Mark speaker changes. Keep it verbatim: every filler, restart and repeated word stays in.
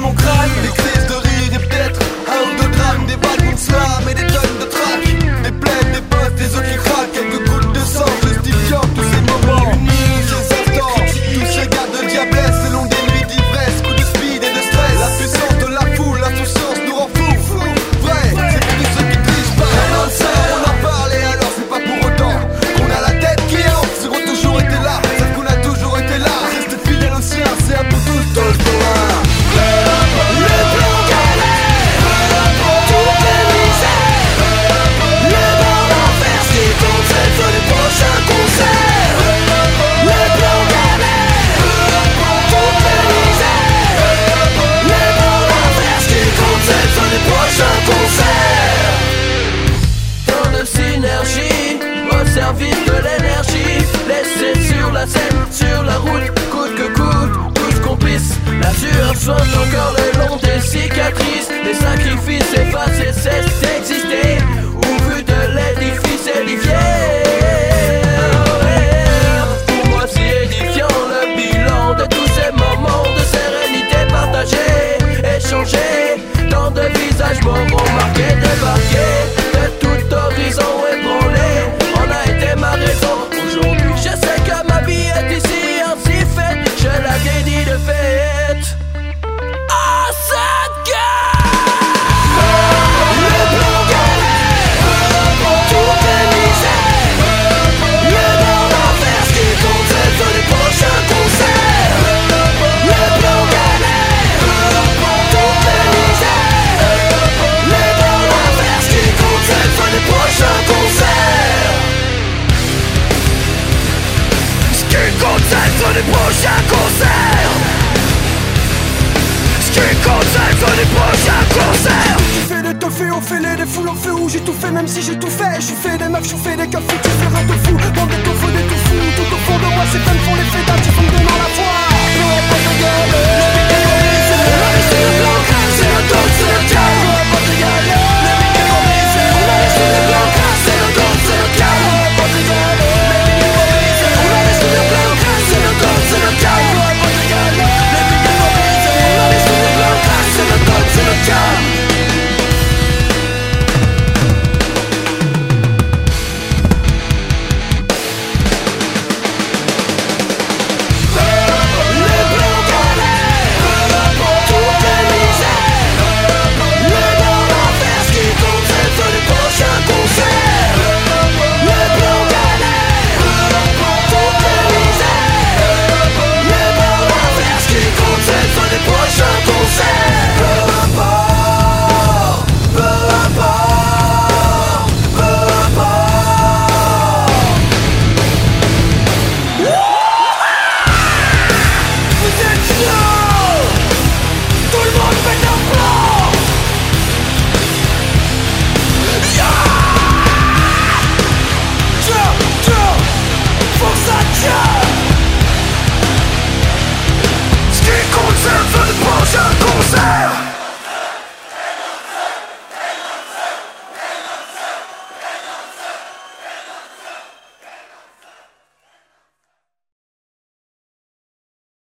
Speaker 1: mon crâne. Des crises de rire et peut-être un ou deux drames. Des balles de slam et des tonnes de trac. Des plaies, des bosses, des os qui craquent. Quelques gouttes de sang, justifiant tous ces moments uniques, ces instants. Tous ces gars de diablesse, le long des nuits d'ivresse. Coups de speed et de stress. La puissance de la foule, l'insouciance nous rend fous. Vrai, c'est que tous ceux qui trichent pas. Dans le sang, on en parle et alors c'est pas pour autant qu'on a la tête qui hante. Ils ont toujours été là, sauf qu'on a toujours été là. Reste fidèle au sien, c'est un peu tous tous pour un.
Speaker 2: Le plan galère, toutes les misères. Le bord d'enfer, ce qui compte c'est sur les prochains concerts. Le plan galère, toutes les misères. Le bord d'enfer, ce qui compte c'est sur les prochains concerts. Tant de synergie au service de l'énergie. Laissez sur la scène, sur la route, coûte que coûte, tous complices. La sueur soigne encore le long des cicatrices. Les sacrifices effacent et cessent d'exister. Au vu de l'édifice édifié. Pour moi si édifiant le bilan de tous ces moments de sérénité partagés, échangés. Tant de visages moraux marqués, débarqués. De tout horizon ébranlé, on a été ma raison. Aujourd'hui je sais que ma vie est ici ainsi faite. Je la dédie de fête à cette guerre. Le plan galère, toutes les misères. Le bord d'enfer, ce qui compte c'est sur les prochains concerts. Le plan galère, toutes les misères. Le bord d'enfer, ce qui compte c'est sur les prochains concerts. Ce qui compte c'est sur les prochains concerts. Ce qui compte c'est sur les prochains concerts.
Speaker 1: Tu fais des toffés, on fait les, des foules en feu où j'ai tout fait même si j'ai tout fait. Je fais des meufs, je fais des cafés, tu fais rien de fou. Bande de toffos, des tout fous, tout au fond de moi ces peines font l'effet d'un petit fond de dans la foi. Peu importe de gueuler,
Speaker 2: On a laissé le blanc crasse, c'est le dos, c'est le calme.
Speaker 1: peu importe de gueuler.
Speaker 2: On a laissé le blanc crasse, c'est le dos, c'est le calme. On a laissé le blanc crasse, c'est le dos, c'est le calme. On a laissé le blanc crasse, c'est le dos, c'est le calme. Le blanc galère, toutes les misères. Le bord d'enfer, ce qui compte c'est sur les prochains concerts. Le blanc galère, toutes les misères. Le bord d'enfer, ce qui compte c'est sur les prochains concerts.